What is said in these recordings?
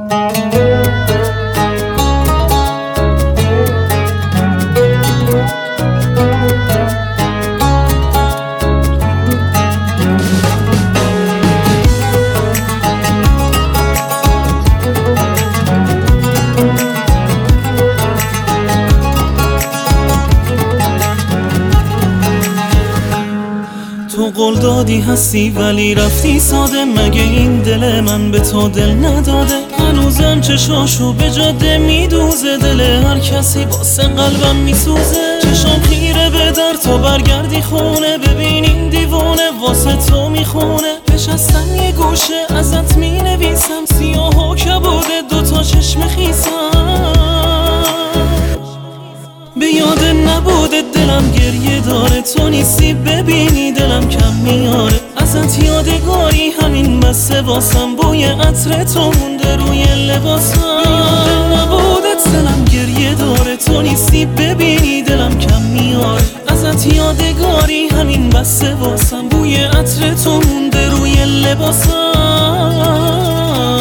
تو قول دادی هستی ولی رفتی ساده، مگه این دل من به تو دل نداده؟ هنوزم چشاشو به جاده میدوزه، دل هر کسی واسه قلبم میسوزه. چشام خیره به در تو برگردی خونه، ببین این دیوونه واسه تو میخونه. نشستم یه گوشه ازت مینویسم، سیاه و کبوده دوتا چشم خیسم. به یاد نبوده دلم گریه داره، تو نیستی ببینی دلم کم میاره. ازت یادگاری همین بسه واسم، بوی عطر تو مونده روی لباسم. به یاد نبوده دلم گریه داره، تو نیستی ببینی دلم کم میاره. ازت یادگاری همین بسه واسم، بوی عطر تو مونده روی لباسم.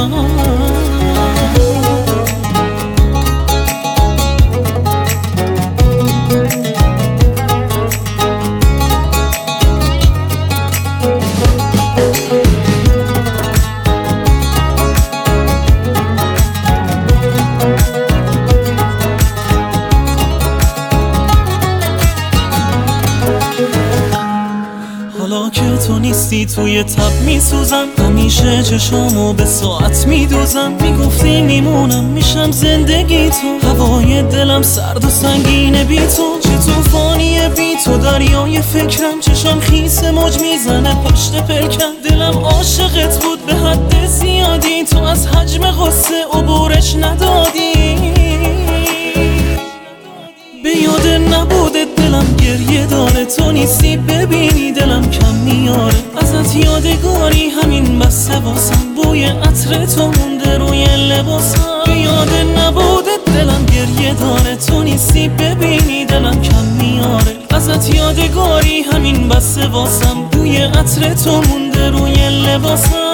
حالا که تو نیستی توی تب میسوزم، همیشه چشامو به ساعت میدوزم. میگفتی میمونم میشم زندگی تو، هوای دلم سرد و سنگینه بی تو. چه توفانیه بی تو دریای فکرم، چشام خیس موج میزنه پشت پلکم. دلم عاشقت بود به حد زیادی، تو از حجم غصه عبورش ندادی. به یاد نبوده دلم گریه داره، تو نیستی ببینی دلم کم میاره. ازت یادگاری همین بسه واسم، بوی عطر تو مونده روی لباسم. به یاد نبوده دلم گریه داره، تو نیستی ببینی دلم کم میاره. ازت یادگاری همین بسه واسم، بوی عطر تو مونده روی لباسم.